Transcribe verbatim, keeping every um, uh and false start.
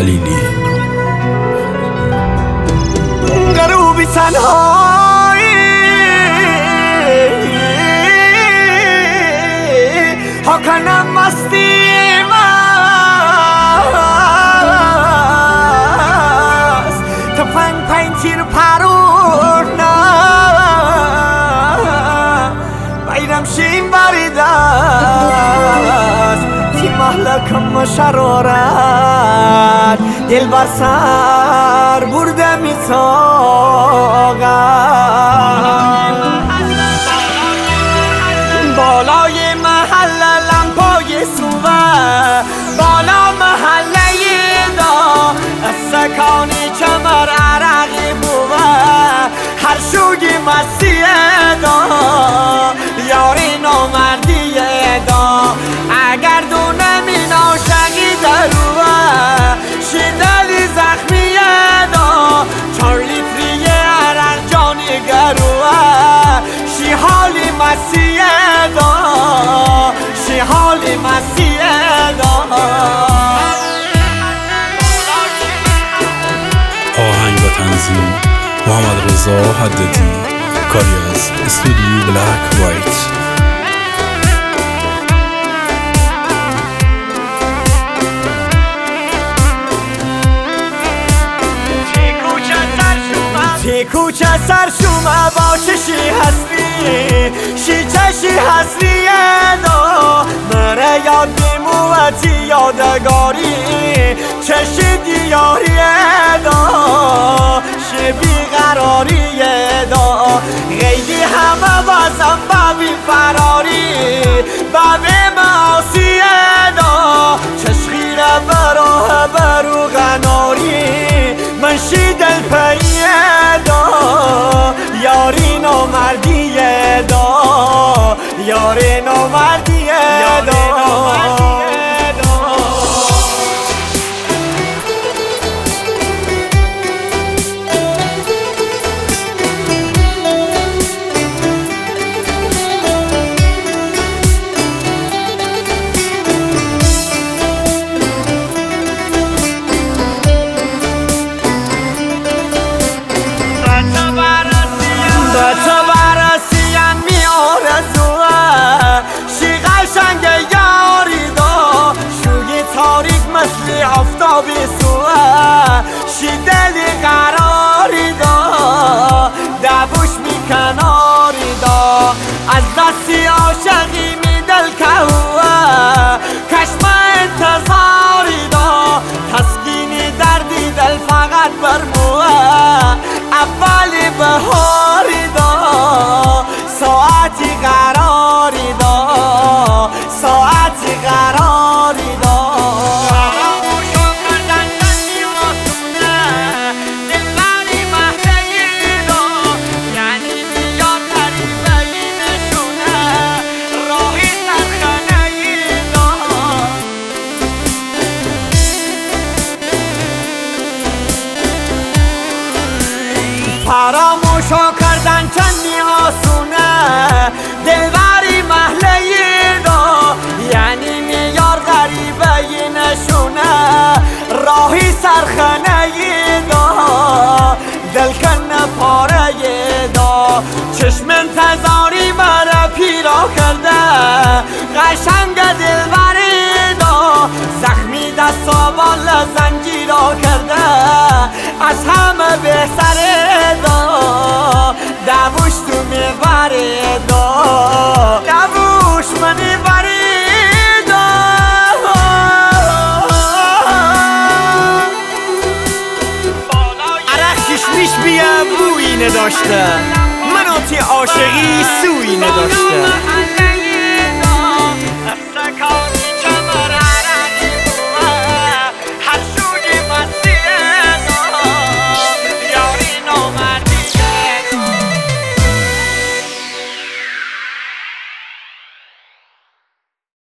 خلیلی. غروبی تنهایی ها کنم مستی مست تفنگ پنج تیر پرور نه بیرم شیم برید است تی محلکم شرارت دل بر سر برده می تاقم بالای محل لمپای سوه بالا محله دا از سکانی چمر عرقی بوه هر شوگی مسیح دا یاری نامردی دا اگر دونه می ناشقی دروه شیدلی زخمی دا چار لیتری عرق جانی گروه شی حالی مسیح دا شی حالی مسیح دا. آهنگ و تنظیم محمد رضا حددی، کاری از استودیو بلک وایت. تی کوچه سر شومه با چشی هستی شی چشی هستی دا مره یاد بیموتی یادگاری چشی دیاری دا شی بیقراری دا غیدی همه بازم ببی فراری ببی معاسی دا چشخیره براه برو غناری من شی دل پیه دا یاری نامردیه دا یاری نامردیه دا. آفتابی سوه شی دلی قراری دا دبوش می کناری دا از دستی عاشقی می دل کهوه کشم انتظاری دا تسکینی دردی دل فقط برموه اولی بهاری دا ساعتی قراری دا ساعتی قراری دا. فراموشو کردن چندی آسونه دلبری محله دا یعنی میار غریبه نشونه راهی سرخانه دا دلکن پاره دا چشم انتظاری برا پیرا کرده قشنگ دلبری دا زخمی دستا بالا زنجیرا کرده از همه بهتره دا دووش تو میبره دا دووش منی بری دا. عرق کشمیش بیم بویی نداشته منو تی عاشقی سویی نداشته